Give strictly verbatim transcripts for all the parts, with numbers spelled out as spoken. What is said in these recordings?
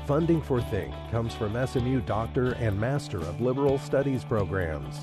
Funding for Think comes from S M U Doctor and Master of Liberal Studies programs.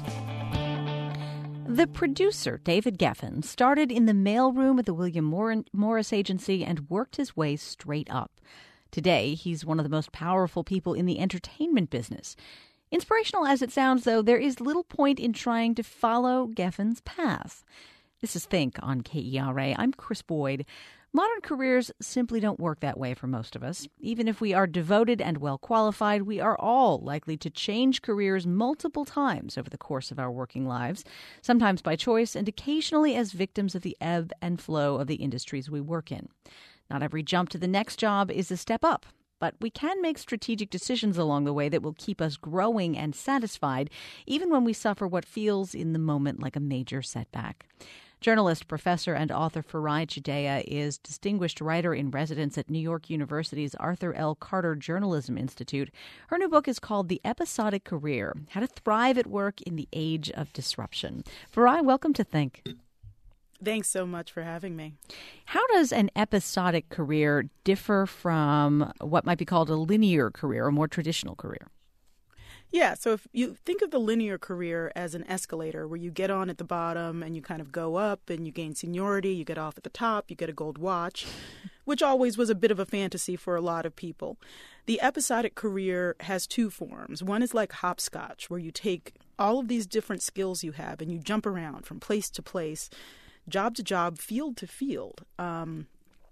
The producer, David Geffen, started in the mailroom at the William Morris Agency and worked his way straight up. Today, he's one of the most powerful people in the entertainment business. Inspirational as it sounds, though, there is little point in trying to follow Geffen's path. This is Think on K E R A. I'm Chris Boyd. Modern careers simply don't work that way for most of us. Even if we are devoted and well qualified, we are all likely to change careers multiple times over the course of our working lives, sometimes by choice and occasionally as victims of the ebb and flow of the industries we work in. Not every jump to the next job is a step up, but we can make strategic decisions along the way that will keep us growing and satisfied, even when we suffer what feels in the moment like a major setback. Journalist, professor, and author Farai Chideya is Distinguished Writer in Residence at New York University's Arthur L. Carter Journalism Institute. Her new book is called The Episodic Career: How to Thrive at Work in the Age of Disruption. Farai, welcome to Think. Thanks so much for having me. How does an episodic career differ from what might be called a linear career, a more traditional career? Yeah, so if you think of the linear career as an escalator where you get on at the bottom and you kind of go up and you gain seniority, you get off at the top, you get a gold watch, which always was a bit of a fantasy for a lot of people. The episodic career has two forms. One is like hopscotch, where you take all of these different skills you have and you jump around from place to place, job to job, field to field, um,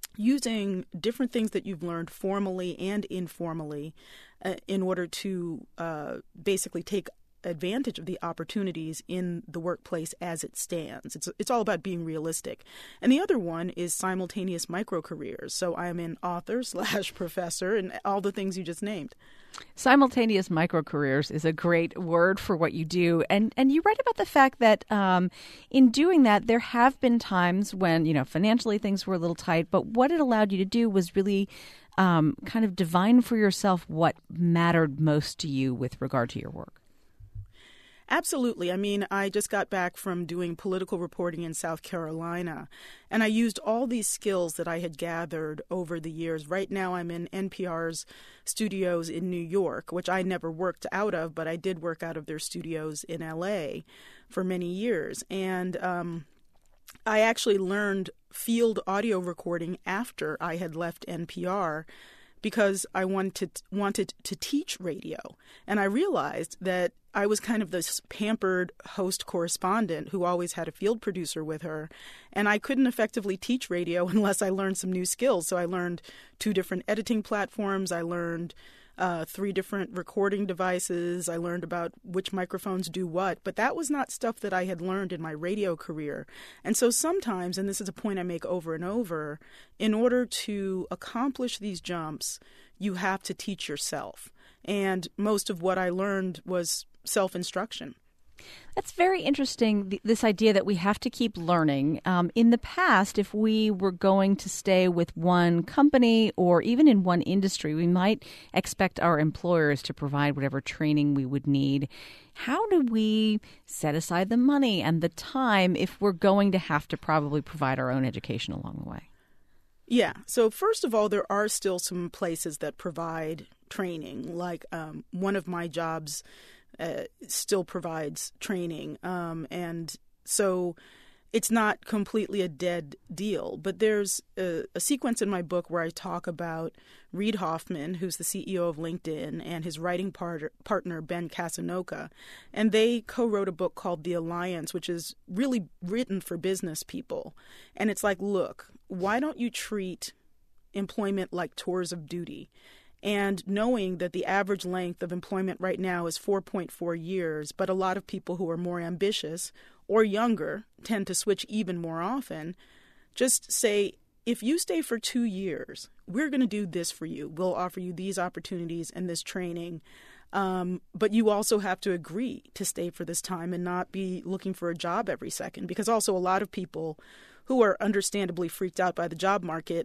using different things that you've learned formally and informally uh, in order to uh, basically take advantage of the opportunities in the workplace as it stands. It's it's all about being realistic. And the other one is simultaneous micro-careers. So I am an author slash professor and all the things you just named. Simultaneous micro-careers is a great word for what you do. And and you write about the fact that um, in doing that, there have been times when, you know, financially things were a little tight, but what it allowed you to do was really um, kind of divine for yourself what mattered most to you with regard to your work. Absolutely. I mean, I just got back from doing political reporting in South Carolina, and I used all these skills that I had gathered over the years. Right now, I'm in N P R's studios in New York, which I never worked out of, but I did work out of their studios in L A for many years. And um, I actually learned field audio recording after I had left N P R because I wanted wanted to teach radio. And I realized that I was kind of this pampered host correspondent who always had a field producer with her, and I couldn't effectively teach radio unless I learned some new skills. So I learned two different editing platforms. I learned uh, three different recording devices. I learned about which microphones do what, but that was not stuff that I had learned in my radio career. And so sometimes, and this is a point I make over and over, in order to accomplish these jumps, you have to teach yourself. And most of what I learned was self-instruction. That's very interesting, this idea that we have to keep learning. Um, in the past, if we were going to stay with one company or even in one industry, we might expect our employers to provide whatever training we would need. How do we set aside the money and the time if we're going to have to probably provide our own education along the way? Yeah. So first of all, there are still some places that provide training. Like um, one of my jobs uh, still provides training. Um, and so it's not completely a dead deal. But there's a, a sequence in my book where I talk about Reid Hoffman, who's the C E O of LinkedIn, and his writing part- partner, Ben Casanocha. And they co-wrote a book called The Alliance, which is really written for business people. And it's like, look, why don't you treat employment like tours of duty? And knowing that the average length of employment right now is four point four years, but a lot of people who are more ambitious or younger tend to switch even more often, just say, if you stay for two years, we're going to do this for you. We'll offer you these opportunities and this training. Um, but you also have to agree to stay for this time and not be looking for a job every second. Because also a lot of people who are understandably freaked out by the job market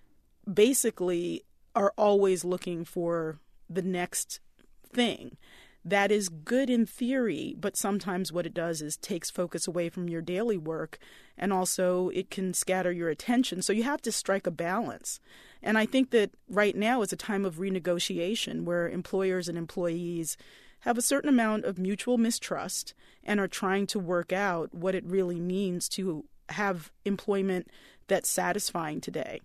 basically are always looking for the next thing. That is good in theory, but sometimes what it does is takes focus away from your daily work, and also it can scatter your attention. So you have to strike a balance. And I think that right now is a time of renegotiation where employers and employees have a certain amount of mutual mistrust and are trying to work out what it really means to have employment that's satisfying today.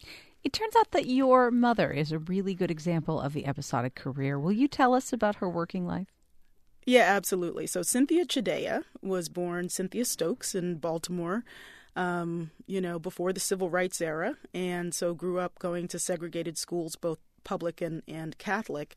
It turns out that your mother is a really good example of the episodic career. Will you tell us about her working life? Yeah, absolutely. So Cynthia Chidea was born Cynthia Stokes in Baltimore, um, you know, before the Civil Rights era, and so grew up going to segregated schools, both public and, and Catholic.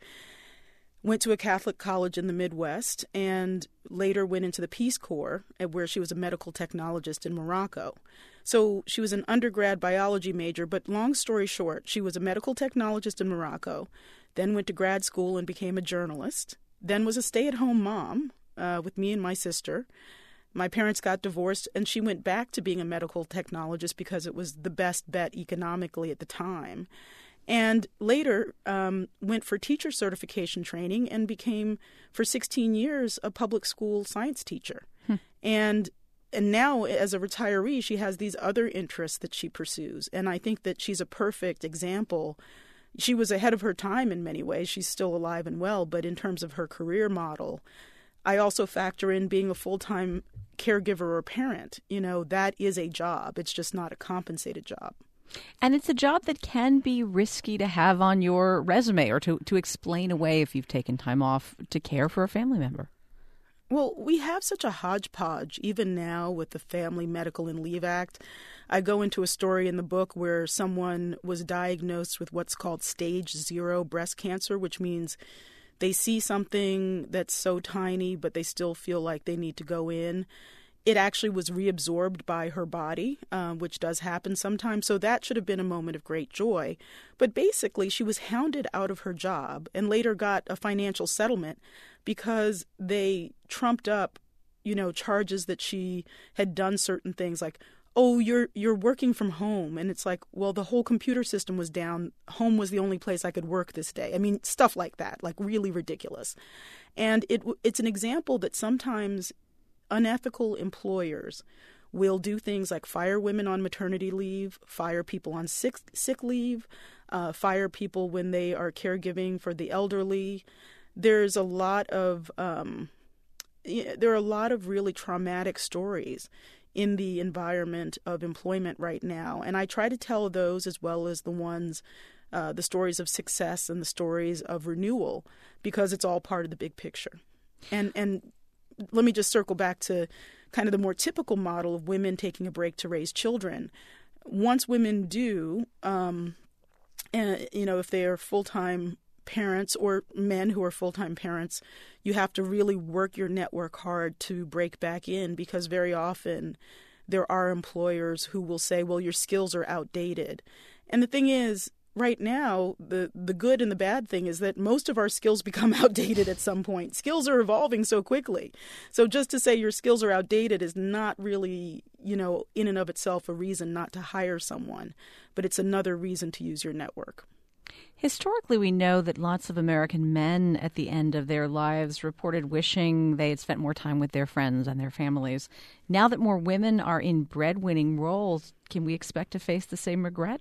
Went to a Catholic college in the Midwest and later went into the Peace Corps, where she was a medical technologist in Morocco. So she was an undergrad biology major, but long story short, she was a medical technologist in Morocco, then went to grad school and became a journalist, then was a stay-at-home mom uh, with me and my sister. My parents got divorced, and she went back to being a medical technologist because it was the best bet economically at the time. And later um, went for teacher certification training and became, for sixteen years, a public school science teacher. Hmm. And and now, as a retiree, she has these other interests that she pursues. And I think that she's a perfect example. She was ahead of her time in many ways. She's still alive and well. But in terms of her career model, I also factor in being a full-time caregiver or parent. You know, that is a job. It's just not a compensated job. And it's a job that can be risky to have on your resume or to, to explain away if you've taken time off to care for a family member. Well, we have such a hodgepodge, even now with the Family Medical and Leave Act. I go into a story in the book where someone was diagnosed with what's called stage zero breast cancer, which means they see something that's so tiny, but they still feel like they need to go in. It actually was reabsorbed by her body, uh, which does happen sometimes. So that should have been a moment of great joy. But basically, she was hounded out of her job and later got a financial settlement because they trumped up, you know, charges that she had done certain things like, oh, you're you're working from home. And it's like, well, the whole computer system was down. Home was the only place I could work this day. I mean, stuff like that, like really ridiculous. And it it's an example that sometimes unethical employers will do things like fire women on maternity leave, fire people on sick, sick leave, uh, fire people when they are caregiving for the elderly. There's a lot of um, there are a lot of really traumatic stories in the environment of employment right now, and I try to tell those as well as the ones, uh, the stories of success and the stories of renewal, because it's all part of the big picture. And and. Let me just circle back to kind of the more typical model of women taking a break to raise children. Once women do, um, and, you know, if they are full-time parents or men who are full-time parents, you have to really work your network hard to break back in, because very often there are employers who will say, well, your skills are outdated. And the thing is, right now, the, the good and the bad thing is that most of our skills become outdated at some point. Skills are evolving so quickly. So just to say your skills are outdated is not really, you know, in and of itself a reason not to hire someone, but it's another reason to use your network. Historically, we know that lots of American men at the end of their lives reported wishing they had spent more time with their friends and their families. Now that more women are in breadwinning roles, can we expect to face the same regret?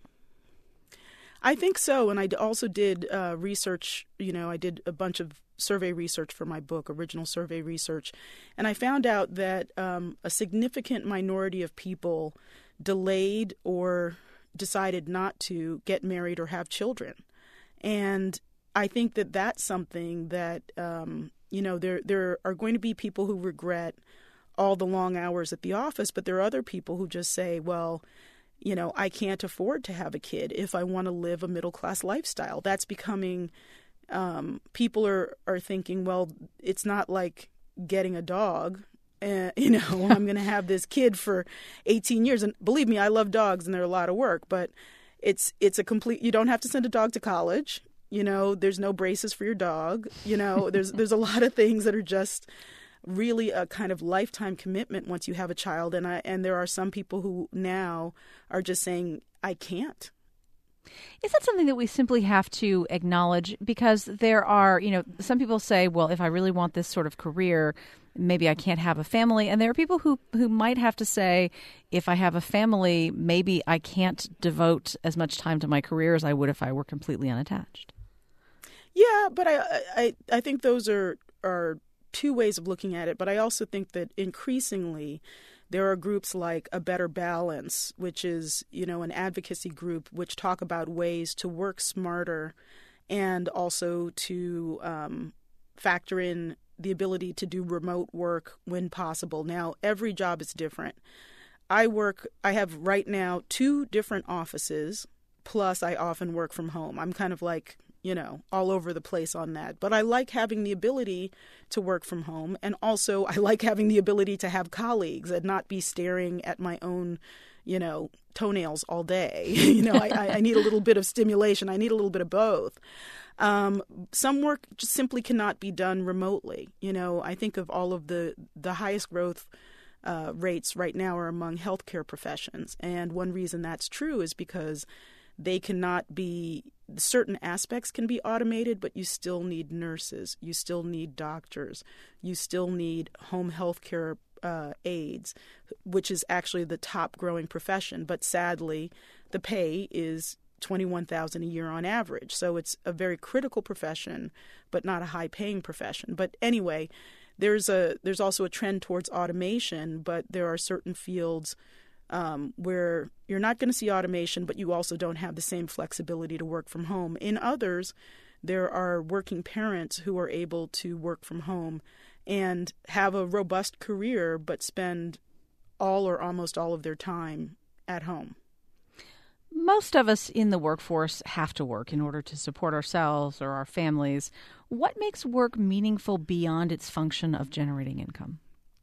I think so. And I also did uh, research, you know, I did a bunch of survey research for my book, original survey research. And I found out that um, a significant minority of people delayed or decided not to get married or have children. And I think that that's something that, um, you know, there there are going to be people who regret all the long hours at the office, but there are other people who just say, well, you know, I can't afford to have a kid if I want to live a middle-class lifestyle. That's becoming, um, people are, are thinking, well, it's not like getting a dog. Uh, you know, I'm going to have this kid for eighteen years. And believe me, I love dogs and they're a lot of work, but it's it's a complete, you don't have to send a dog to college. You know, there's no braces for your dog. You know, there's there's a lot of things that are just really a kind of lifetime commitment once you have a child. And I, and there are some people who now are just saying, I can't. Is that something that we simply have to acknowledge? Because there are, you know, some people say, well, if I really want this sort of career, maybe I can't have a family. And there are people who, who might have to say, if I have a family, maybe I can't devote as much time to my career as I would if I were completely unattached. Yeah, but I I, I think those are, are two ways of looking at it. But I also think that increasingly there are groups like A Better Balance, which is, you know, an advocacy group which talk about ways to work smarter and also to um, factor in the ability to do remote work when possible. Now, every job is different. I work, I have right now two different offices, plus I often work from home. I'm kind of like, you know, all over the place on that. But I like having the ability to work from home. And also I like having the ability to have colleagues and not be staring at my own, you know, toenails all day. you know, I, I need a little bit of stimulation. I need a little bit of both. Um, some work just simply cannot be done remotely. You know, I think of all of the, the highest growth uh, rates right now are among healthcare professions. And one reason that's true is because they cannot be, certain aspects can be automated, but you still need nurses, you still need doctors, you still need home health care uh, aides, which is actually the top growing profession. But sadly, the pay is twenty-one thousand dollars a year on average. So it's a very critical profession, but not a high paying profession. But anyway, there's a there's also a trend towards automation, but there are certain fields Um, where you're not going to see automation, but you also don't have the same flexibility to work from home. In others, there are working parents who are able to work from home and have a robust career, but spend all or almost all of their time at home. Most of us in the workforce have to work in order to support ourselves or our families. What makes work meaningful beyond its function of generating income?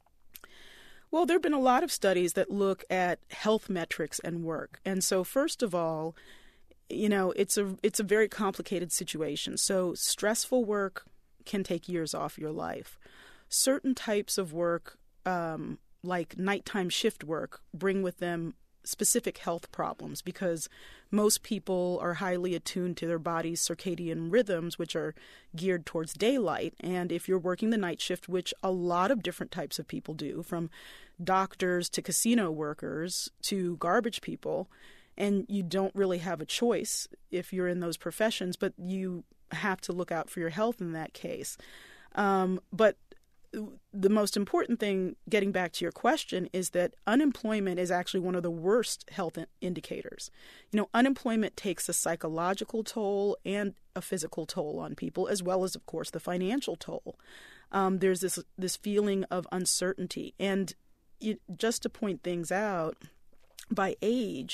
Well, there have been a lot of studies that look at health metrics and work. And so first of all, you know, it's a it's a very complicated situation. So stressful work can take years off your life. Certain types of work, um, like nighttime shift work, bring with them specific health problems because most people are highly attuned to their body's circadian rhythms, which are geared towards daylight. And if you're working the night shift, which a lot of different types of people do, from doctors to casino workers to garbage people, and you don't really have a choice if you're in those professions, but you have to look out for your health in that case. Um, but the most important thing, getting back to your question, is that unemployment is actually one of the worst health indicators. You know, unemployment takes a psychological toll and a physical toll on people, as well as, of course, the financial toll. Um, there's this this feeling of uncertainty. And it, just to point things out, by age,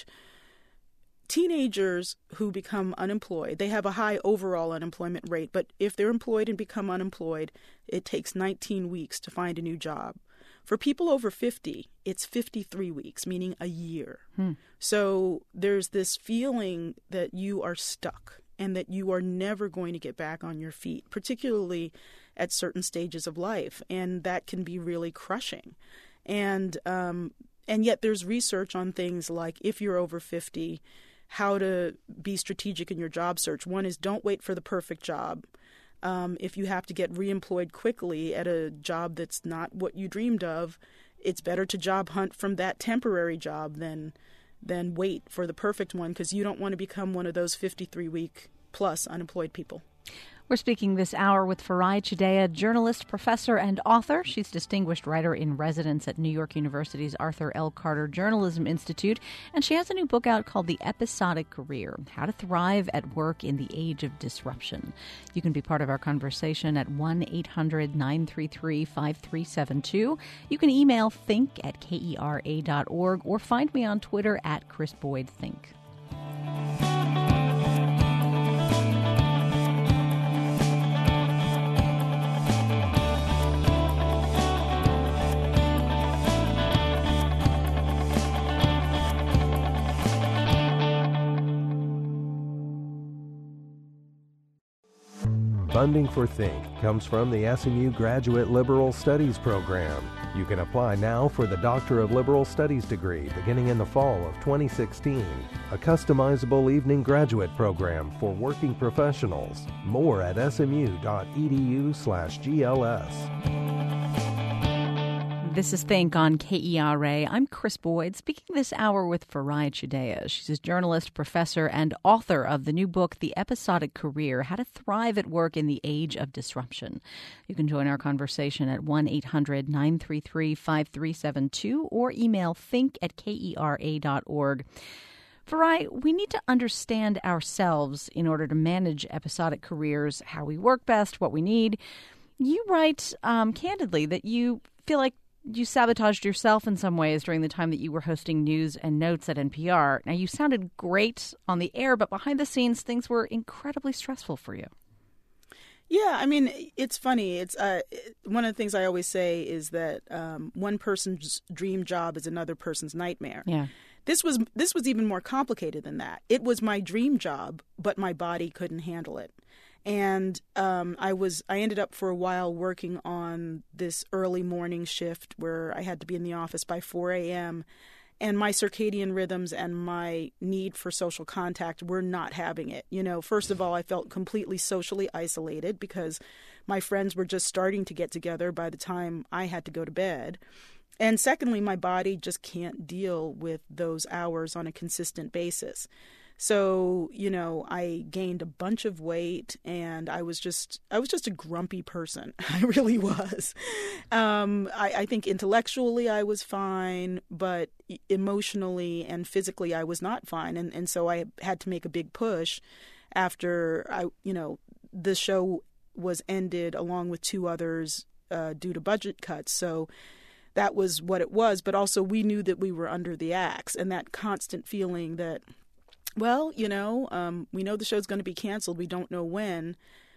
teenagers who become unemployed, they have a high overall unemployment rate, but if they're employed and become unemployed, it takes nineteen weeks to find a new job. For people over fifty, it's fifty-three weeks, meaning a year. Hmm. So there's this feeling that you are stuck and that you are never going to get back on your feet, particularly at certain stages of life, and that can be really crushing. And um, and yet there's research on things like if you're over fifty, how to be strategic in your job search. One is don't wait for the perfect job. Um, if you have to get reemployed quickly at a job that's not what you dreamed of, it's better to job hunt from that temporary job than than wait for the perfect one, because you don't want to become one of those fifty-three week plus unemployed people. We're speaking this hour with Farai Chideya, journalist, professor, and author. She's distinguished writer in residence at New York University's Arthur L. Carter Journalism Institute, and she has a new book out called The Episodic Career: How to Thrive at Work in the Age of Disruption. You can be part of our conversation at one eight hundred nine three three five three seven two. You can email think at kera dot org or find me on Twitter at Chris Boyd Think. Funding for Think comes from the S M U Graduate Liberal Studies program. You can apply now for the Doctor of Liberal Studies degree beginning in the fall of twenty sixteen, a customizable evening graduate program for working professionals. More at smu.edu slash GLS. This is Think on K E R A. I'm Chris Boyd, speaking this hour with Farai Chideya. She's a journalist, professor, and author of the new book, The Episodic Career, How to Thrive at Work in the Age of Disruption. You can join our conversation at one eight hundred nine three three five three seven two or email think at kera dot org. Farai, we need to understand ourselves in order to manage episodic careers, how we work best, what we need. You write um, candidly that you feel like you sabotaged yourself in some ways during the time that you were hosting News and Notes at N P R. Now, you sounded great on the air, but behind the scenes, things were incredibly stressful for you. Yeah, I mean, it's funny. It's uh, one of the things I always say is that um, one person's dream job is another person's nightmare. Yeah. This was this was even more complicated than that. It was my dream job, but my body couldn't handle it. And um, I was I ended up for a while working on this early morning shift where I had to be in the office by four a.m. And my circadian rhythms and my need for social contact were not having it. You know, first of all, I felt completely socially isolated because my friends were just starting to get together by the time I had to go to bed. And secondly, my body just can't deal with those hours on a consistent basis. So, you know, I gained a bunch of weight and I was just I was just a grumpy person. I really was. Um, I, I think intellectually I was fine, but emotionally and physically I was not fine. And, and so I had to make a big push after, I, you know, the show was ended along with two others uh, due to budget cuts. So that was what it was. But also we knew that we were under the axe, and that constant feeling that, well, you know, um, we know the show's going to be canceled. We don't know when,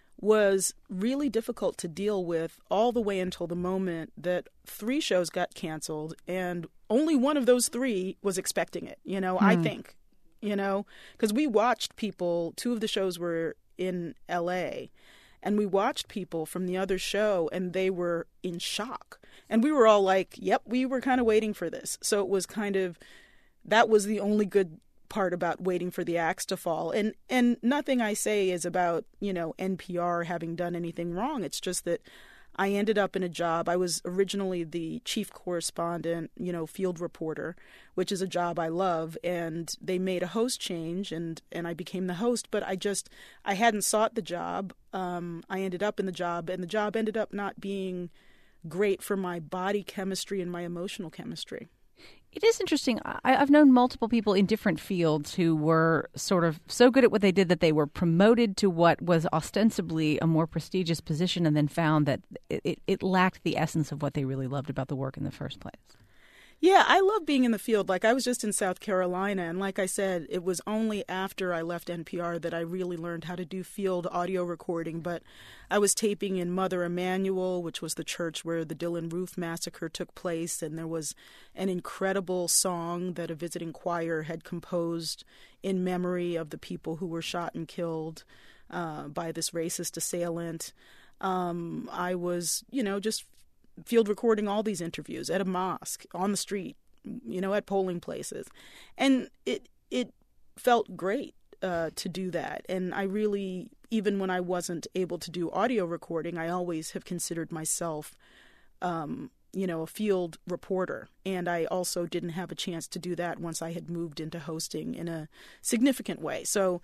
was really difficult to deal with all the way until the moment that three shows got canceled. And only one of those three was expecting it, you know, hmm. I think, you know, because we watched people. Two of the shows were in L A, and we watched people from the other show and they were in shock. And we were all like, yep, we were kind of waiting for this. So it was kind of, that was the only good part about waiting for the axe to fall. And and nothing I say is about, you know, N P R having done anything wrong. It's just that I ended up in a job. I was originally the chief correspondent, you know, field reporter, which is a job I love. And they made a host change and, and I became the host. But I just, I hadn't sought the job. Um, I ended up in the job and the job ended up not being great for my body chemistry and my emotional chemistry. It is interesting. I, I've known multiple people in different fields who were sort of so good at what they did that they were promoted to what was ostensibly a more prestigious position and then found that it, it lacked the essence of what they really loved about the work in the first place. Yeah, I love being in the field. Like, I was just in South Carolina, and like I said, it was only after I left N P R that I really learned how to do field audio recording. But I was taping in Mother Emanuel, which was the church where the Dylann Roof massacre took place, and there was an incredible song that a visiting choir had composed in memory of the people who were shot and killed uh, by this racist assailant. Um, I was, you know, just field recording all these interviews at a mosque, on the street, you know, at polling places. And it it felt great uh, to do that. And I really, even when I wasn't able to do audio recording, I always have considered myself, um, you know, a field reporter. And I also didn't have a chance to do that once I had moved into hosting in a significant way. So,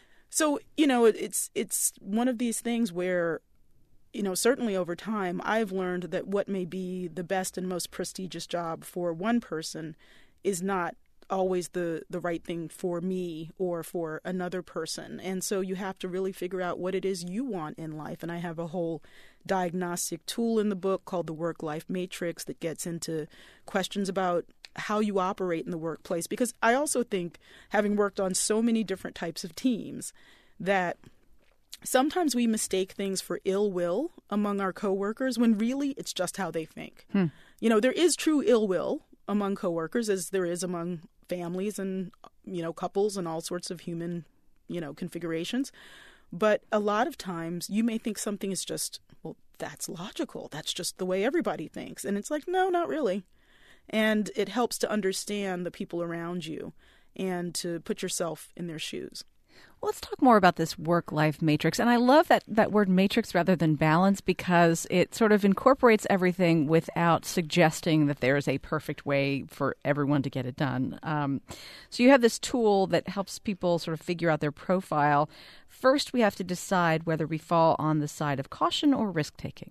so you know, it's it's one of these things where, you know, certainly over time, I've learned that what may be the best and most prestigious job for one person is not always the, the right thing for me or for another person. And so you have to really figure out what it is you want in life. And I have a whole diagnostic tool in the book called the Work-Life Matrix that gets into questions about how you operate in the workplace. Because I also think, having worked on so many different types of teams, that sometimes we mistake things for ill will among our coworkers when really it's just how they think. Hmm. You know, there is true ill will among coworkers as there is among families and, you know, couples and all sorts of human, you know, configurations. But a lot of times you may think something is just, well, that's logical. That's just the way everybody thinks. And it's like, no, not really. And it helps to understand the people around you and to put yourself in their shoes. Well, let's talk more about this work-life matrix. And I love that, that word matrix rather than balance, because it sort of incorporates everything without suggesting that there is a perfect way for everyone to get it done. Um, so you have this tool that helps people sort of figure out their profile. First, we have to decide whether we fall on the side of caution or risk-taking.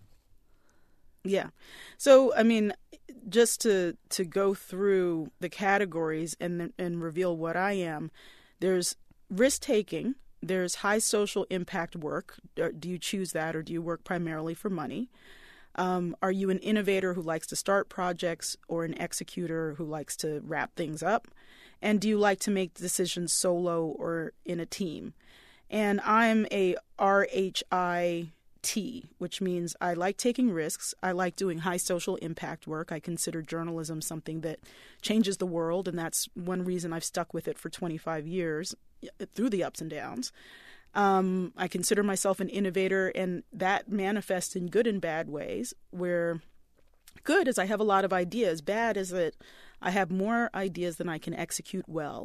Yeah. So, I mean, just to to go through the categories and and reveal what I am, there's risk-taking, there's high social impact work. Do you choose that, or do you work primarily for money? Um, are you an innovator who likes to start projects, or an executor who likes to wrap things up? And do you like to make decisions solo or in a team? And I'm a R H I T, which means I like taking risks. I like doing high social impact work. I consider journalism something that changes the world, and that's one reason I've stuck with it for twenty-five years through the ups and downs. Um, I consider myself an innovator, and that manifests in good and bad ways, where good is I have a lot of ideas. Bad is that I have more ideas than I can execute well.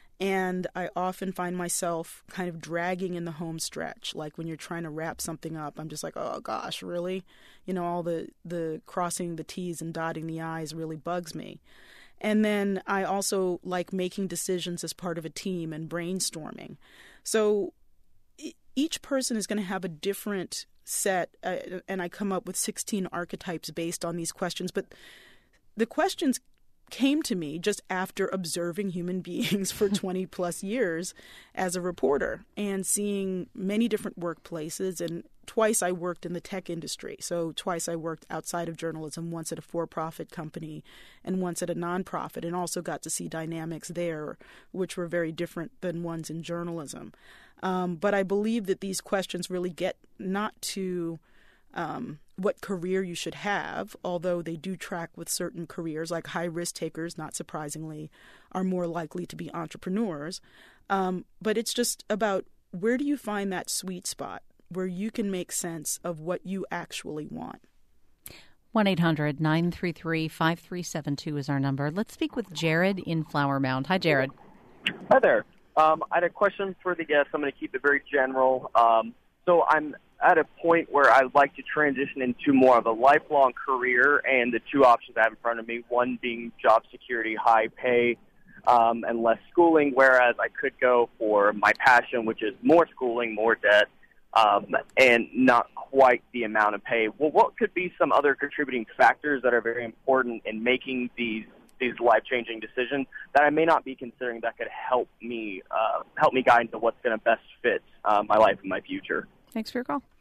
And I often find myself kind of dragging in the home stretch. Like when you're trying to wrap something up, I'm just like, oh, gosh, really? You know, all the, the crossing the T's and dotting the I's really bugs me. And then I also like making decisions as part of a team and brainstorming. So each person is going to have a different set, uh, and I come up with sixteen archetypes based on these questions. But the questions came to me just after observing human beings for twenty plus years as a reporter and seeing many different workplaces. And twice I worked in the tech industry. So twice I worked outside of journalism, once at a for-profit company and once at a nonprofit, and also got to see dynamics there, which were very different than ones in journalism. Um, but I believe that these questions really get not to Um, what career you should have, although they do track with certain careers, like high risk takers, not surprisingly, are more likely to be entrepreneurs. Um, but it's just about where do you find that sweet spot where you can make sense of what you actually want. one eight hundred nine three three five three seven two is our number. Let's speak with Jared in Flower Mound. Hi, Jared. Hi there. Um, I had a question for the guest. I'm going to keep it very general. Um, so I'm at a point where I'd like to transition into more of a lifelong career, and the two options I have in front of me, one being job security, high pay, um, and less schooling, whereas I could go for my passion, which is more schooling, more debt, um, and not quite the amount of pay. Well, what could be some other contributing factors that are very important in making these these life-changing decisions that I may not be considering that could help me uh, help me guide into what's going to best fit uh, my life and my future? Thanks for your call.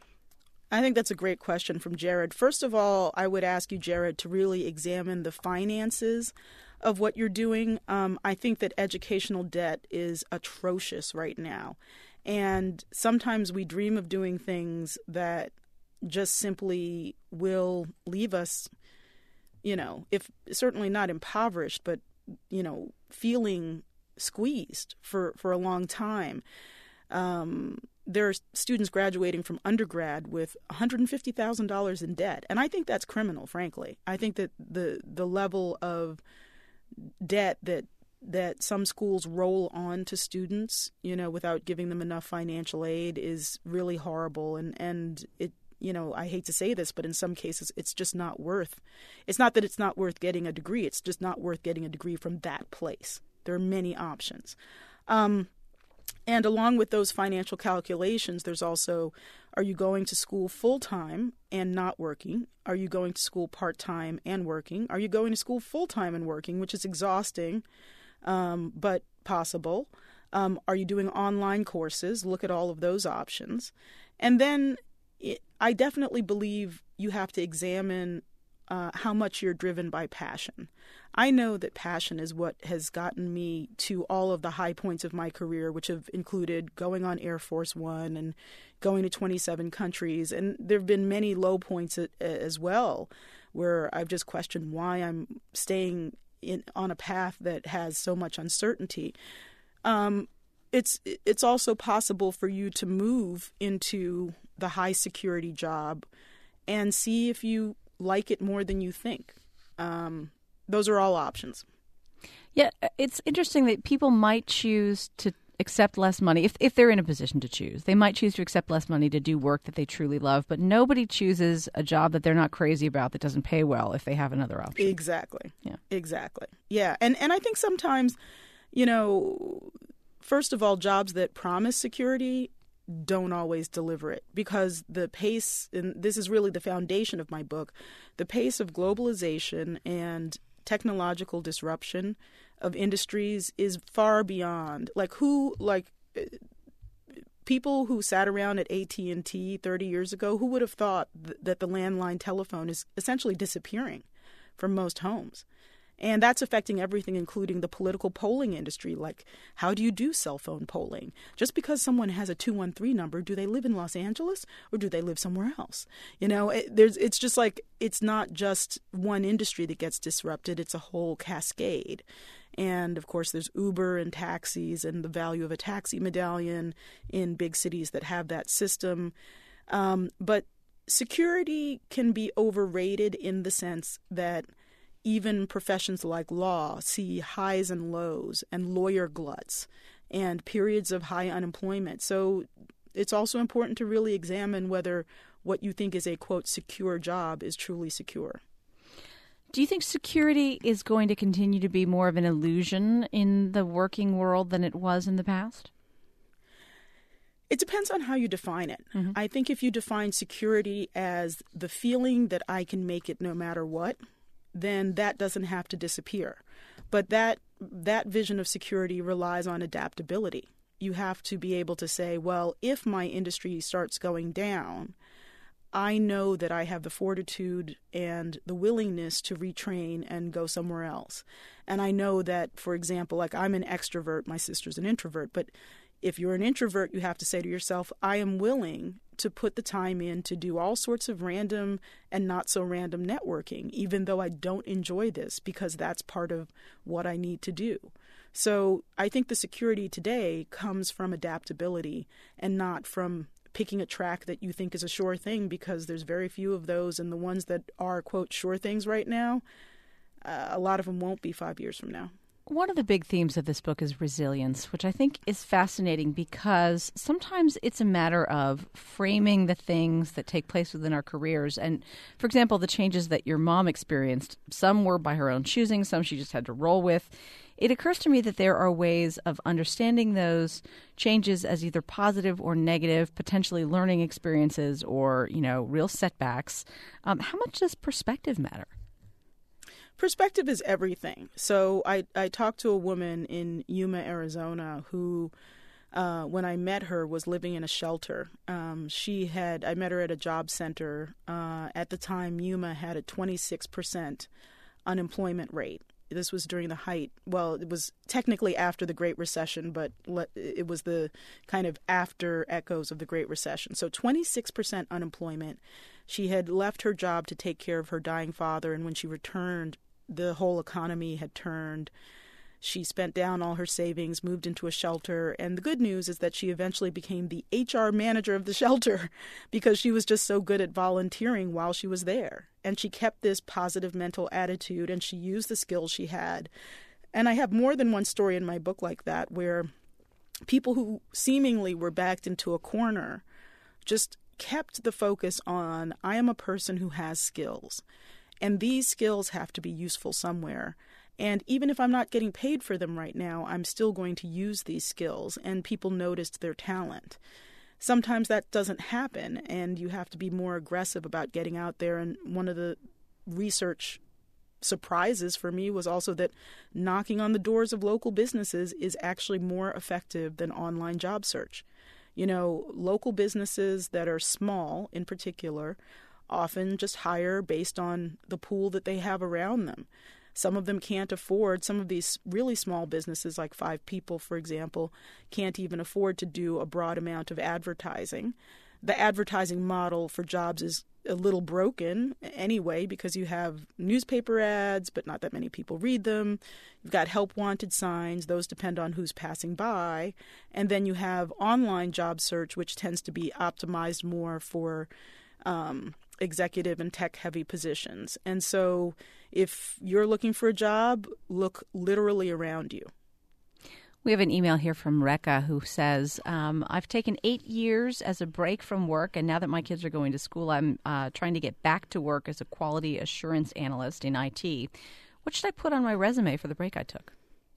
I think that's a great question from Jared. First of all, I would ask you, Jared, to really examine the finances of what you're doing. Um, I think that educational debt is atrocious right now. And sometimes we dream of doing things that just simply will leave us, you know, if certainly not impoverished, but, you know, feeling squeezed for, for a long time. Um, there are students graduating from undergrad with one hundred fifty thousand dollars in debt. And I think that's criminal, frankly. I think that the the level of debt that that some schools roll on to students, you know, without giving them enough financial aid is really horrible. And, and it, you know, I hate to say this, but in some cases, it's just not worth, it's not that it's not worth getting a degree. It's just not worth getting a degree from that place. There are many options. Um, and along with those financial calculations, there's also, are you going to school full-time and not working? Are you going to school part-time and working? Are you going to school full-time and working, which is exhausting, um, but possible? Um, are you doing online courses? Look at all of those options. And then it, I definitely believe you have to examine uh, how much you're driven by passion. I know that passion is what has gotten me to all of the high points of my career, which have included going on Air Force One and going to twenty-seven countries. And there have been many low points as well, where I've just questioned why I'm staying in, on a path that has so much uncertainty. Um, it's it's also possible for you to move into the high security job and see if you like it more than you think. Um, those are all options. Yeah, it's interesting that people might choose to accept less money if if they're in a position to choose. They might choose to accept less money to do work that they truly love, but nobody chooses a job that they're not crazy about that doesn't pay well if they have another option. Exactly. Yeah. Exactly. Yeah. And and I think sometimes, you know, first of all, jobs that promise security don't always deliver it, because the pace, and this is really the foundation of my book, the pace of globalization and technological disruption of industries is far beyond, like who, like people who sat around at A T and T thirty years ago, who would have thought th- that the landline telephone is essentially disappearing from most homes? And that's affecting everything, including the political polling industry. Like, how do you do cell phone polling? Just because someone has a two one three number, do they live in Los Angeles or do they live somewhere else? You know, it, there's it's just like, it's not just one industry that gets disrupted. It's a whole cascade. And, of course, there's Uber and taxis and the value of a taxi medallion in big cities that have that system. Um, but security can be overrated in the sense that even professions like law see highs and lows and lawyer gluts and periods of high unemployment. So it's also important to really examine whether what you think is a, quote, secure job is truly secure. Do you think security is going to continue to be more of an illusion in the working world than it was in the past? It depends on how you define it. Mm-hmm. I think if you define security as the feeling that I can make it no matter what, then that doesn't have to disappear. But that that vision of security relies on adaptability. You have to be able to say, well, if my industry starts going down, I know that I have the fortitude and the willingness to retrain and go somewhere else. And I know that, for example, like I'm an extrovert, my sister's an introvert, but if you're an introvert, you have to say to yourself, I am willing to put the time in to do all sorts of random and not so random networking, even though I don't enjoy this, because that's part of what I need to do. So I think the security today comes from adaptability and not from picking a track that you think is a sure thing, because there's very few of those. And the ones that are, quote, sure things right now, uh, a lot of them won't be five years from now. One of the big themes of this book is resilience, which I think is fascinating because sometimes it's a matter of framing the things that take place within our careers. And, for example, the changes that your mom experienced, some were by her own choosing, some she just had to roll with. It occurs to me that there are ways of understanding those changes as either positive or negative, potentially learning experiences or, you know, real setbacks. Um, how much does perspective matter? Perspective is everything. So I, I talked to a woman in Yuma, Arizona, who, uh, when I met her, was living in a shelter. Um, she had, I met her at a job center. Uh, at the time, Yuma had a twenty-six percent unemployment rate. This was during the height. Well, it was technically after the Great Recession, but it was the kind of after echoes of the Great Recession. So twenty-six percent unemployment. She had left her job to take care of her dying father, and when she returned, the whole economy had turned. She spent down all her savings, moved into a shelter, and the good news is that she eventually became the H R manager of the shelter because she was just so good at volunteering while she was there. And she kept this positive mental attitude, and she used the skills she had. And I have more than one story in my book like that, where people who seemingly were backed into a corner just kept the focus on, I am a person who has skills. And these skills have to be useful somewhere. And even if I'm not getting paid for them right now, I'm still going to use these skills. And people noticed their talent. Sometimes that doesn't happen, and you have to be more aggressive about getting out there. And one of the research surprises for me was also that knocking on the doors of local businesses is actually more effective than online job search. You know, local businesses that are small in particular often just hire based on the pool that they have around them. Some of them can't afford, some of these really small businesses, like five people, for example, can't even afford to do a broad amount of advertising. The advertising model for jobs is a little broken anyway because you have newspaper ads, but not that many people read them. You've got help wanted signs. Those depend on who's passing by. And then you have online job search, which tends to be optimized more for um, executive and tech-heavy positions. And so if you're looking for a job, look literally around you. We have an email here from Rekha who says, um, I've taken eight years as a break from work, and now that my kids are going to school, I'm uh, trying to get back to work as a quality assurance analyst in I T. What should I put on my resume for the break I took?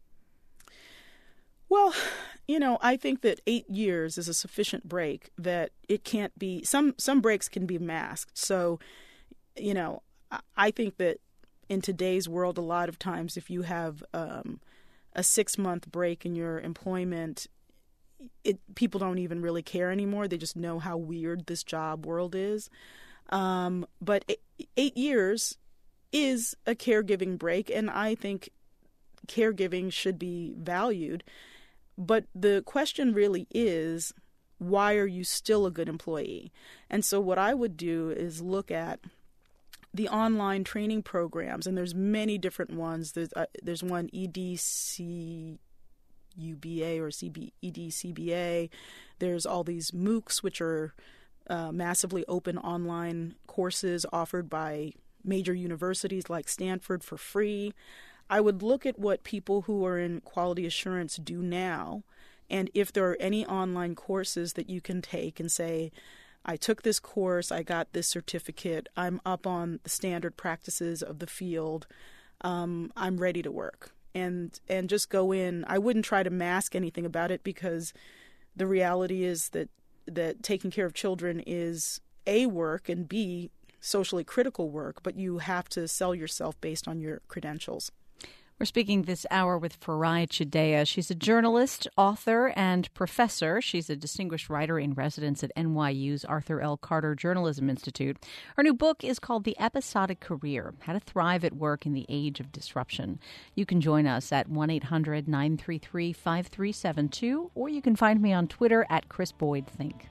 Well, you know, I think that eight years is a sufficient break that it can't be, some, some breaks can be masked. So, you know, I think that in today's world, a lot of times if you have um, a six-month break in your employment, it, people don't even really care anymore. They just know how weird this job world is. Um, but eight, eight years is a caregiving break, and I think caregiving should be valued. But the question really is, why are you still a good employee? And so what I would do is look at the online training programs, and there's many different ones. There's uh, there's one E D C U B A or C B, E D C B A. There's all these MOOCs, which are uh, massively open online courses offered by major universities like Stanford for free. I would look at what people who are in quality assurance do now, and if there are any online courses that you can take and say, I took this course, I got this certificate, I'm up on the standard practices of the field, um, I'm ready to work. And and just go in. I wouldn't try to mask anything about it because the reality is that, that taking care of children is A, work, and B, socially critical work, but you have to sell yourself based on your credentials. We're speaking this hour with Farai Chideya. She's a journalist, author, and professor. She's a distinguished writer in residence at N Y U's Arthur L. Carter Journalism Institute. Her new book is called The Episodic Career, How to Thrive at Work in the Age of Disruption. You can join us at one eight hundred nine three three five three seven two, or you can find me on Twitter at Chris Boyd Think.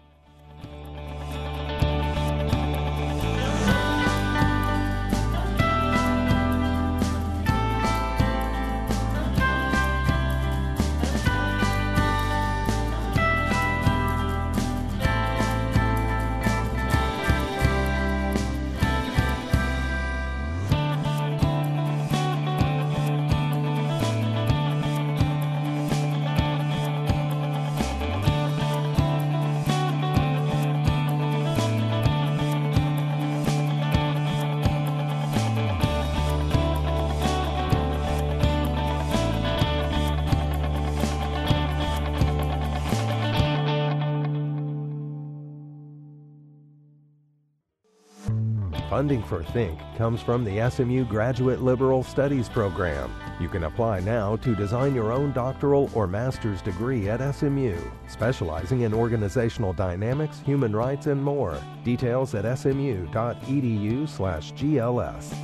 Funding for Think comes from the S M U Graduate Liberal Studies program. You can apply now to design your own doctoral or master's degree at S M U, specializing in organizational dynamics, human rights, and more. Details at smu.edu slash GLS.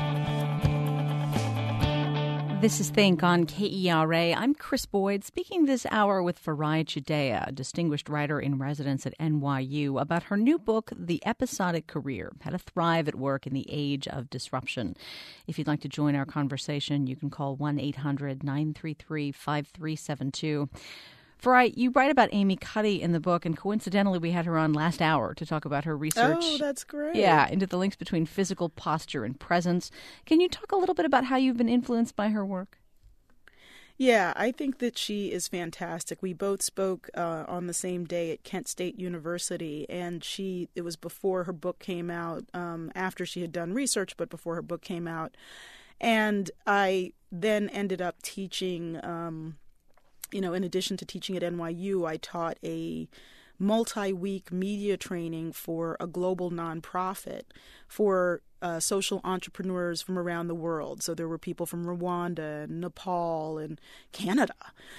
This is Think on K E R A. I'm Chris Boyd, speaking this hour with Farai Chideya, a distinguished writer in residence at N Y U, about her new book, The Episodic Career, How to Thrive at Work in the Age of Disruption. If you'd like to join our conversation, you can call one eight hundred nine three three five three seven two. Farai, you write about Amy Cuddy in the book, and coincidentally, we had her on last hour to talk about her research. Oh, that's great. Yeah, into the links between physical posture and presence. Can you talk a little bit about how you've been influenced by her work? Yeah, I think that she is fantastic. We both spoke uh, on the same day at Kent State University, and she, it was before her book came out, um, after she had done research, but before her book came out. And I then ended up teaching um You know, in addition to teaching at N Y U, I taught a multi-week media training for a global nonprofit for uh, social entrepreneurs from around the world. So there were people from Rwanda and Nepal and Canada.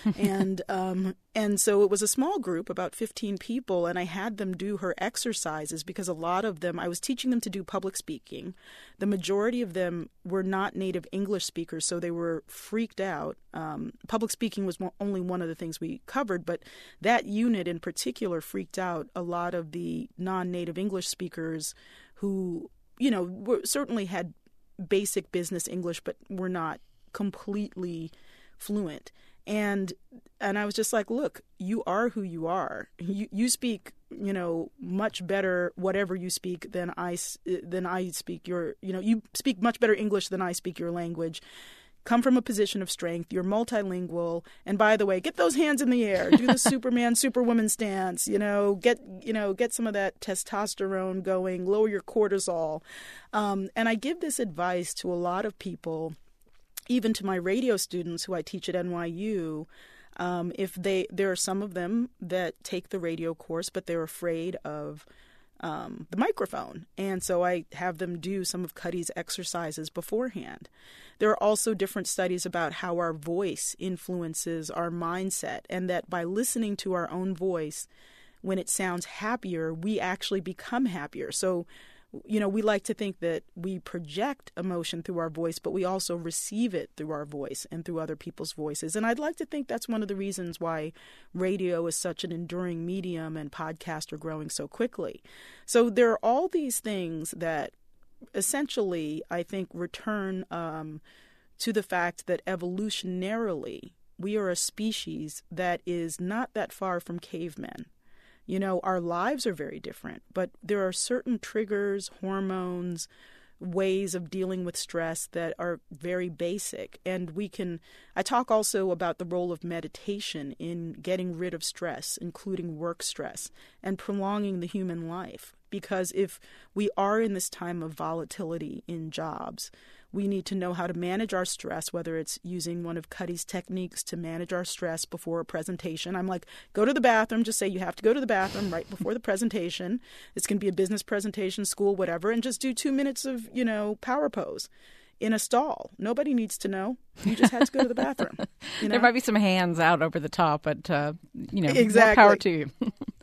and um, and so it was a small group, about fifteen people, and I had them do her exercises because a lot of them, I was teaching them to do public speaking. The majority of them were not native English speakers, so they were freaked out. Um, public speaking was only one of the things we covered, but that unit in particular freaked out a lot of the non-native English speakers who, you know, were, certainly had basic business English, but were not completely fluent. And and I was just like, look, you are who you are. You you speak, you know, much better whatever you speak than I than I speak your, you know, you speak much better English than I speak your language. Come from a position of strength. You're multilingual. And by the way, get those hands in the air. Do the Superman, Superwoman stance. You know, get you know get some of that testosterone going. Lower your cortisol. Um, and I give this advice to a lot of people, even to my radio students who I teach at N Y U. Um, if they, there are some of them that take the radio course, but they're afraid of um, the microphone. And so I have them do some of Cuddy's exercises beforehand. There are also different studies about how our voice influences our mindset, and that by listening to our own voice, when it sounds happier, we actually become happier. So, you know, we like to think that we project emotion through our voice, but we also receive it through our voice and through other people's voices. And I'd like to think that's one of the reasons why radio is such an enduring medium and podcasts are growing so quickly. So there are all these things that essentially, I think, return um, to the fact that evolutionarily we are a species that is not that far from cavemen. You know, our lives are very different, but there are certain triggers, hormones, ways of dealing with stress that are very basic. And we can, I talk also about the role of meditation in getting rid of stress, including work stress, and prolonging the human life. Because if we are in this time of volatility in jobs, we need to know how to manage our stress, whether it's using one of Cuddy's techniques to manage our stress before a presentation. I'm like, go to the bathroom, just say you have to go to the bathroom right before the presentation. This can be a business presentation, school, whatever, and just do two minutes of, you know, power pose in a stall. Nobody needs to know. You just have to go to the bathroom. You know? There might be some hands out over the top, but, uh, you know, exactly. more power to you.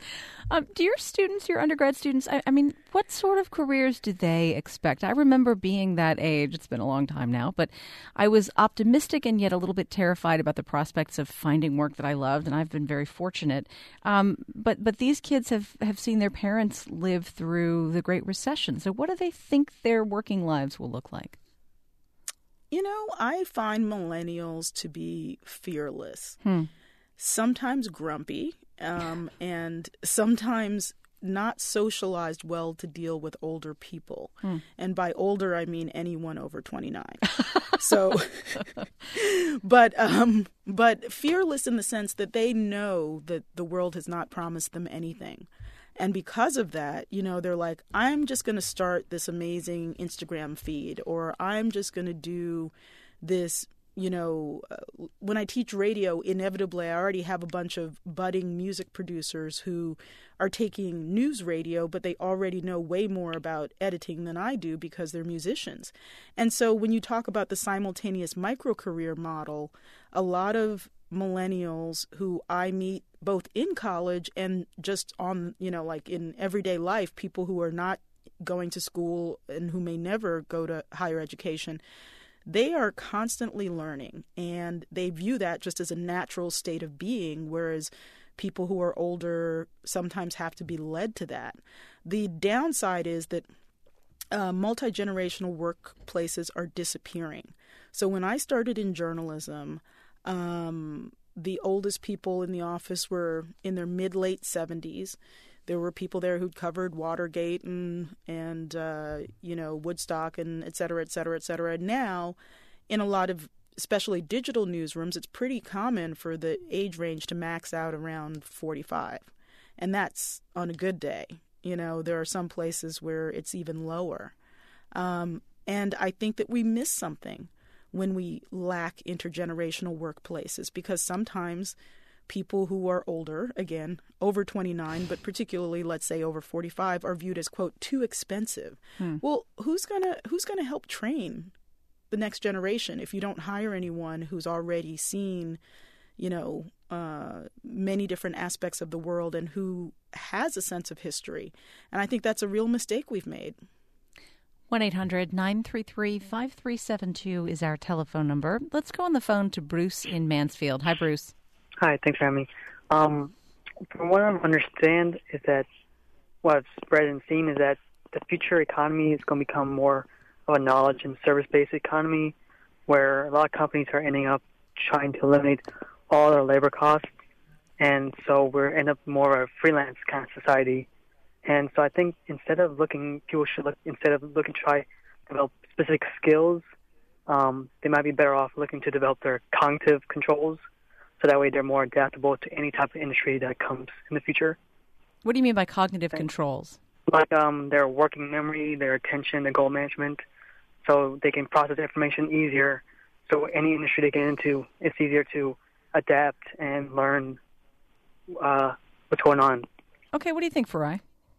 Um, do your students, your undergrad students, I, I mean, what sort of careers do they expect? I remember being that age, it's been a long time now, but I was optimistic and yet a little bit terrified about the prospects of finding work that I loved, and I've been very fortunate. Um, but but these kids have, have seen their parents live through the Great Recession. So what do they think their working lives will look like? You know, I find millennials to be fearless, Hmm. sometimes grumpy, Um, and sometimes not socialized well to deal with older people. Hmm. And by older, I mean anyone over twenty-nine. So, but um, but fearless in the sense that they know that the world has not promised them anything. And because of that, you know, they're like, I'm just going to start this amazing Instagram feed, or I'm just going to do this. You know, uh, when I teach radio, inevitably, I already have a bunch of budding music producers who are taking news radio, but they already know way more about editing than I do because they're musicians. And so when you talk about the simultaneous micro-career model, a lot of millennials who I meet both in college and just on, you know, like in everyday life, people who are not going to school and who may never go to higher education, they are constantly learning, and they view that just as a natural state of being, whereas people who are older sometimes have to be led to that. The downside is that uh, multi-generational workplaces are disappearing. So when I started in journalism, um, the oldest people in the office were in their mid-late seventies. There were people there who'd covered Watergate and, and uh, you know, Woodstock and et cetera, et cetera, et cetera. Now, in a lot of especially digital newsrooms, it's pretty common for the age range to max out around forty-five. And that's on a good day. You know, there are some places where it's even lower. Um, and I think that we miss something when we lack intergenerational workplaces, because sometimes people who are older, again, over twenty-nine, but particularly, let's say, over forty-five, are viewed as, quote, too expensive. Hmm. Well, who's gonna who's gonna help train the next generation if you don't hire anyone who's already seen, you know, uh, many different aspects of the world and who has a sense of history? And I think that's a real mistake we've made. one eight hundred nine three three five three seven two is our telephone number. Let's go on the phone to Bruce in Mansfield. Hi, Bruce. Hi, thanks for having me. Um, from what I understand is that what I've spread and seen is that the future economy is going to become more of a knowledge and service-based economy, where a lot of companies are ending up trying to eliminate all their labor costs, and so we're end up more of a freelance kind of society. And so I think instead of looking, people should look instead of looking to try to develop specific skills, um, they might be better off looking to develop their cognitive controls, so that way they're more adaptable to any type of industry that comes in the future. What do you mean by cognitive Thanks. controls? Like um, their working memory, their attention, their goal management, so they can process information easier. So any industry they get into, it's easier to adapt and learn uh, what's going on. Okay, what do you think, Farai?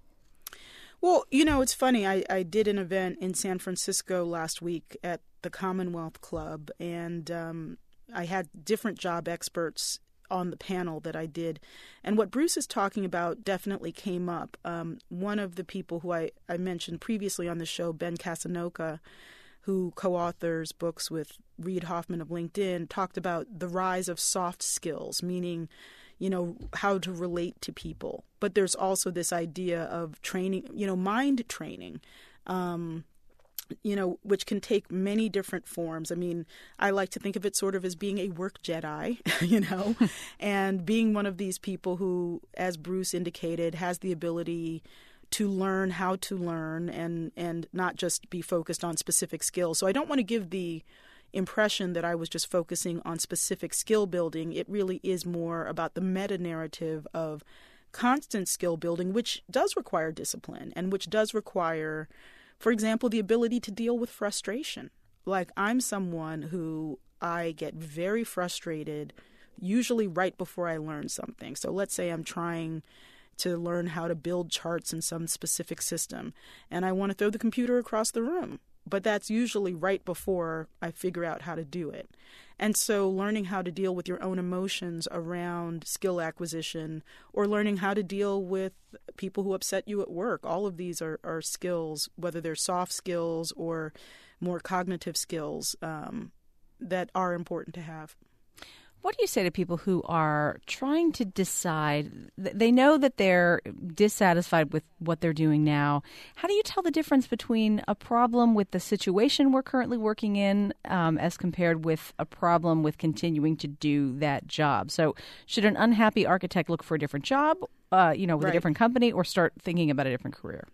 Well, you know, it's funny. I, I did an event in San Francisco last week at the Commonwealth Club, and um, I had different job experts on the panel that I did. And what Bruce is talking about definitely came up. Um, one of the people who I, I mentioned previously on the show, Ben Casanoka, who co-authors books with Reid Hoffman of LinkedIn, talked about the rise of soft skills, meaning, you know, how to relate to people. But there's also this idea of training, you know, mind training, um, you know, which can take many different forms. I mean, I like to think of it sort of as being a work Jedi, you know, and being one of these people who, as Bruce indicated, has the ability to learn how to learn and, and not just be focused on specific skills. So I don't want to give the impression that I was just focusing on specific skill building. It really is more about the meta-narrative of constant skill building, which does require discipline and which does require, for example, the ability to deal with frustration. Like, I'm someone who I get very frustrated, usually right before I learn something. So let's say I'm trying to learn how to build charts in some specific system, and I want to throw the computer across the room. But that's usually right before I figure out how to do it. And so learning how to deal with your own emotions around skill acquisition, or learning how to deal with people who upset you at work, all of these are, are skills, whether they're soft skills or more cognitive skills, um, that are important to have. What do you say to people who are trying to decide, they know that they're dissatisfied with what they're doing now? How do you tell the difference between a problem with the situation we're currently working in um, as compared with a problem with continuing to do that job? So should an unhappy architect look for a different job, uh, you know, with right. a different company, or start thinking about a different career?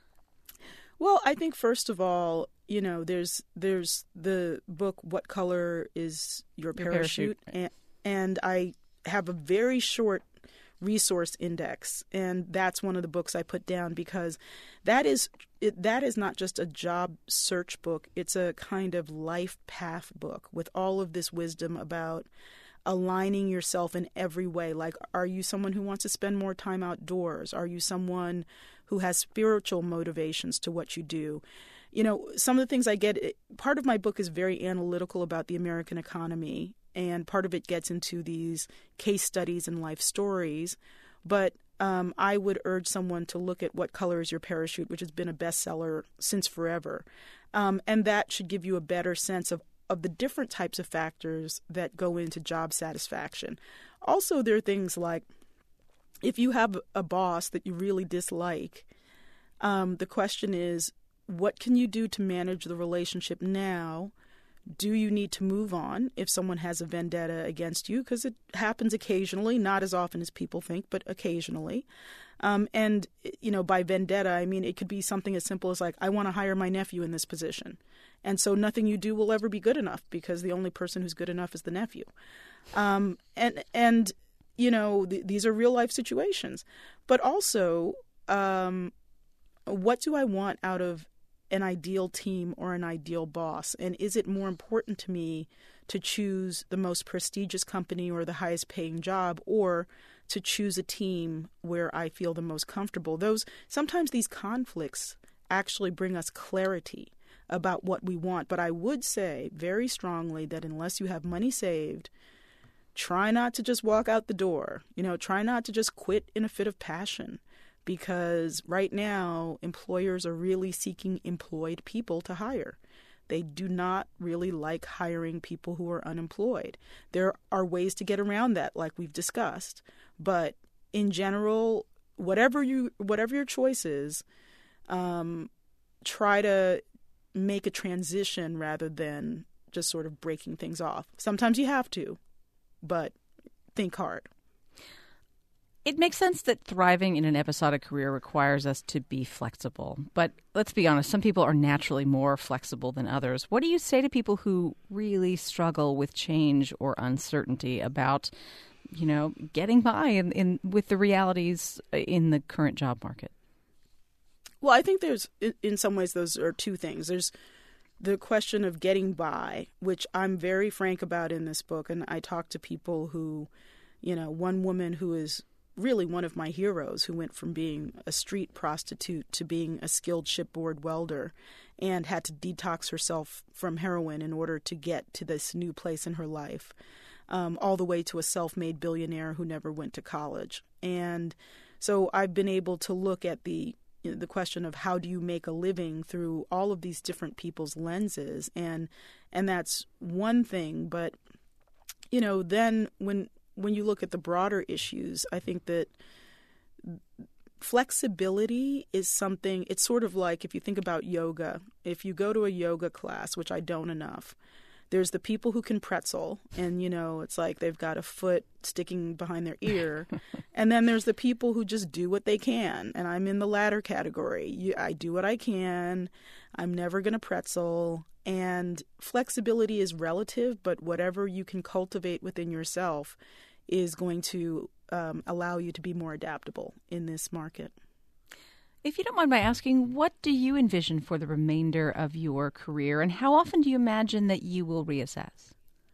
Well, I think first of all, you know, there's there's the book, What Color is Your Parachute? Your parachute. And, and I have a very short resource index, and that's one of the books I put down because that is it, that is not just a job search book. It's a kind of life path book with all of this wisdom about aligning yourself in every way. Like, are you someone who wants to spend more time outdoors? Are you someone who has spiritual motivations to what you do? You know, some of the things I get, part of my book is very analytical about the American economy, and part of it gets into these case studies and life stories. But um, I would urge someone to look at What Color is Your Parachute, which has been a bestseller since forever. Um, and that should give you a better sense of, of the different types of factors that go into job satisfaction. Also, there are things like, if you have a boss that you really dislike, um, the question is, what can you do to manage the relationship now? Do you need to move on if someone has a vendetta against you? Because it happens occasionally, not as often as people think, but occasionally. Um, and, you know, by vendetta, I mean it could be something as simple as like, I want to hire my nephew in this position. And so nothing you do will ever be good enough because the only person who's good enough is the nephew. Um, and, and you know, th- these are real life situations. But also, um, what do I want out of an ideal team or an ideal boss? And is it more important to me to choose the most prestigious company or the highest paying job, or to choose a team where I feel the most comfortable? Those sometimes these conflicts actually bring us clarity about what we want. But I would say very strongly that unless you have money saved, try not to just walk out the door. You know, try not to just quit in a fit of passion, because right now employers are really seeking employed people to hire. They do not really like hiring people who are unemployed. There are ways to get around that, like we've discussed. But in general, whatever you whatever your choice is, um, try to make a transition rather than just sort of breaking things off. Sometimes you have to, but think hard. It makes sense that thriving in an episodic career requires us to be flexible. But let's be honest, some people are naturally more flexible than others. What do you say to people who really struggle with change or uncertainty about, you know, getting by in, in with the realities in the current job market? Well, I think there's, in some ways, those are two things. There's the question of getting by, which I'm very frank about in this book. And I talk to people who, you know, one woman who is really one of my heroes, who went from being a street prostitute to being a skilled shipboard welder and had to detox herself from heroin in order to get to this new place in her life, um, all the way to a self-made billionaire who never went to college. And so I've been able to look at the you know, the question of how do you make a living through all of these different people's lenses, and and that's one thing. But you know, then when when you look at the broader issues, I think that flexibility is something, it's sort of like if you think about yoga. If you go to a yoga class, which I don't enough, there's the people who can pretzel, and, you know, it's like they've got a foot sticking behind their ear. And then there's the people who just do what they can. And I'm in the latter category. You, I do what I can. I'm never going to pretzel. And flexibility is relative, but whatever you can cultivate within yourself is going to um, allow you to be more adaptable in this market. If you don't mind my asking, what do you envision for the remainder of your career, and how often do you imagine that you will reassess?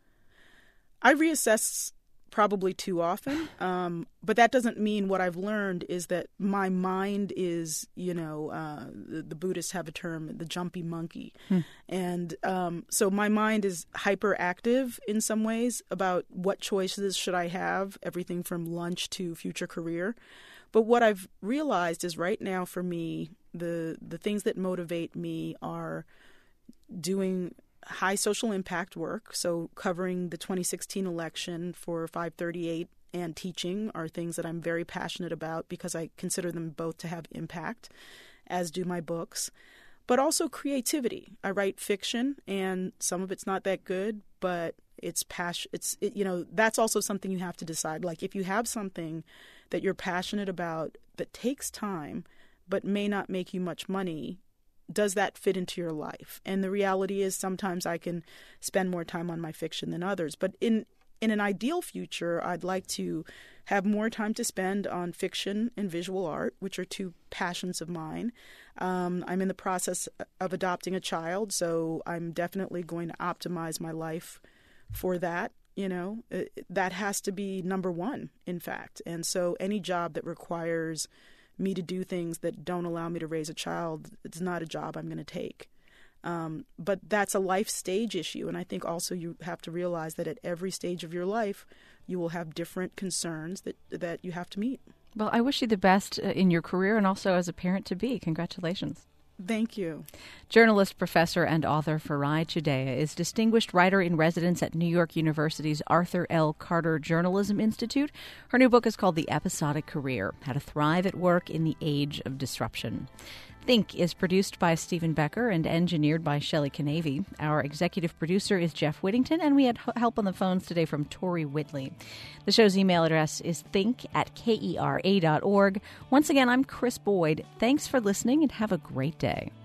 I reassess probably too often, um, but that doesn't mean what I've learned is that my mind is, you know, uh, the, the Buddhists have a term, the jumpy monkey. Hmm. And um, so my mind is hyperactive in some ways about what choices should I have, everything from lunch to future career. But what I've realized is right now for me, the the things that motivate me are doing high social impact work. So covering the twenty sixteen election for five thirty-eight and teaching are things that I'm very passionate about because I consider them both to have impact, as do my books. But also creativity. I write fiction, and some of it's not that good, but it's passion. It's it, you know that's also something you have to decide. Like if you have something that you're passionate about that takes time but may not make you much money, does that fit into your life? And the reality is sometimes I can spend more time on my fiction than others. But in in an ideal future, I'd like to have more time to spend on fiction and visual art, which are two passions of mine. Um, I'm in the process of adopting a child, so I'm definitely going to optimize my life for that. You know, that has to be number one, in fact. And so any job that requires me to do things that don't allow me to raise a child, it's not a job I'm going to take. Um, but that's a life stage issue. And I think also you have to realize that at every stage of your life, you will have different concerns that, that you have to meet. Well, I wish you the best in your career and also as a parent-to-be. Congratulations. Thank you. Journalist, professor, and author Farai Chideya is Distinguished Writer-in-Residence at New York University's Arthur L. Carter Journalism Institute. Her new book is called The Episodic Career: How to Thrive at Work in the Age of Disruption. Think is produced by Stephen Becker and engineered by Shelley Canavy. Our executive producer is Jeff Whittington, and we had help on the phones today from Tori Whitley. The show's email address is think at kera dot org. Once again, I'm Chris Boyd. Thanks for listening and have a great day.